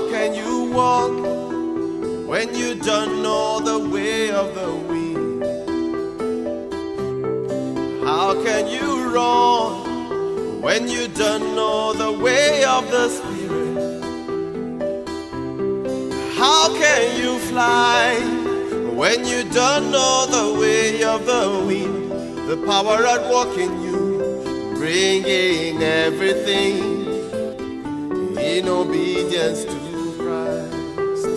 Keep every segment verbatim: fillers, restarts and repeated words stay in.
can you walk when you don't know the way of the wind? How can you run when you don't know the way of the Spirit? How can you fly when you don't know the way of the wind? The power at work in you, bringing everything in obedience to Christ.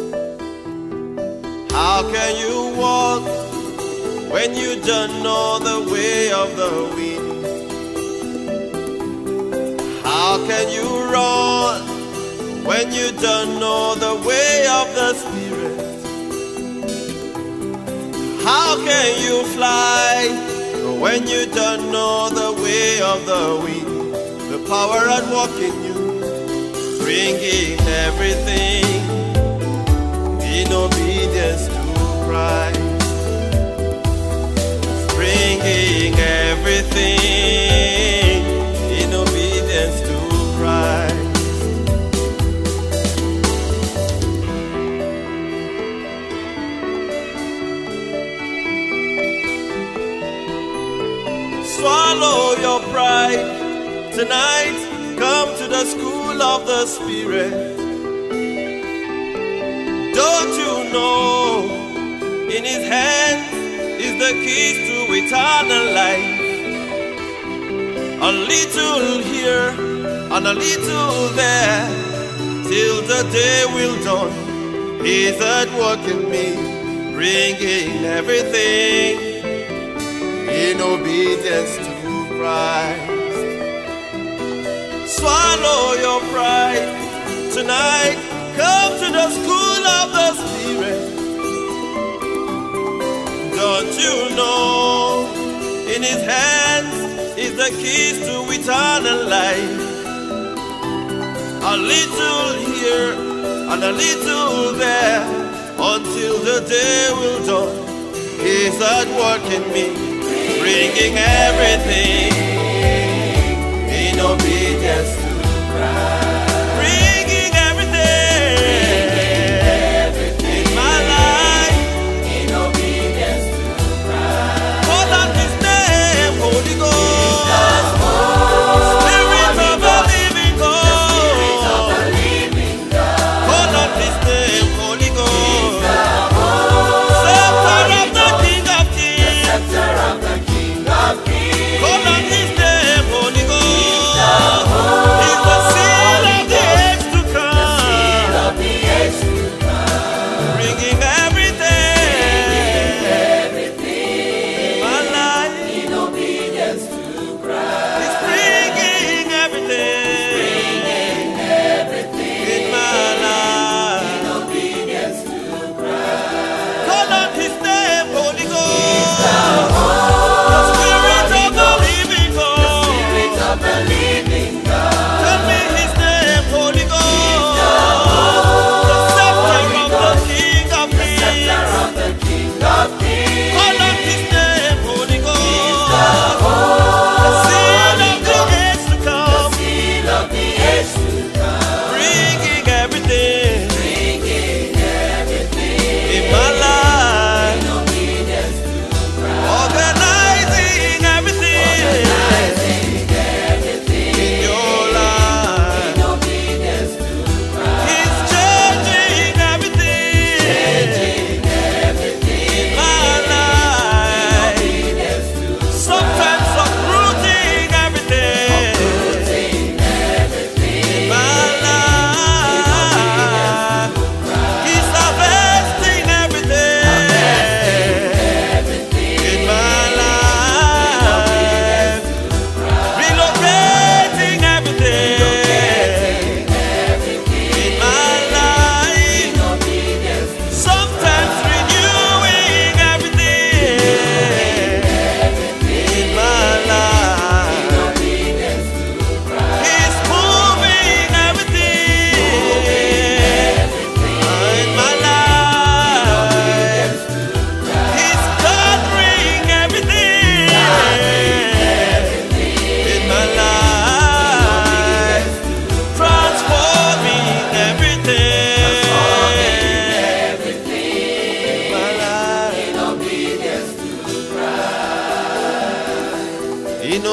How can you walk when you don't know the way of the wind? How can you run when you don't know the way of the Spirit? How can you fly when you don't know the way of the wind? The power at work in you, bringing everything in obedience to Christ. Bringing everything in obedience to Christ. Swallow your pride tonight. Come to the school of the Spirit. Don't you know in His hand is the keys to eternal life? A little here and a little there, till the day will dawn. He's at work in me, bringing everything in obedience to Christ. Swallow your pride tonight. Come to the school of the Spirit. Don't you know in His hands is the keys to eternal life? A little here and a little there, until the day will dawn. He's at work in me, bringing everything in obedience to Christ. Bringing everything, bringing everything in my life in obedience to Christ. Call on His name, Holy Ghost. Spirit of the living God. Spirit of the living God. Call on His name, Holy Ghost. Scepter of the King of Kings. Scepter of the King of Kings. Call on His name, Holy Ghost.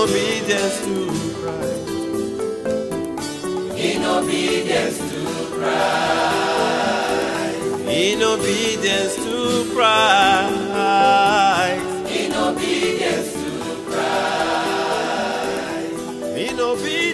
obedience to Christ. In obedience to Christ. In obedience to Christ. In obedience to Christ. In obedience.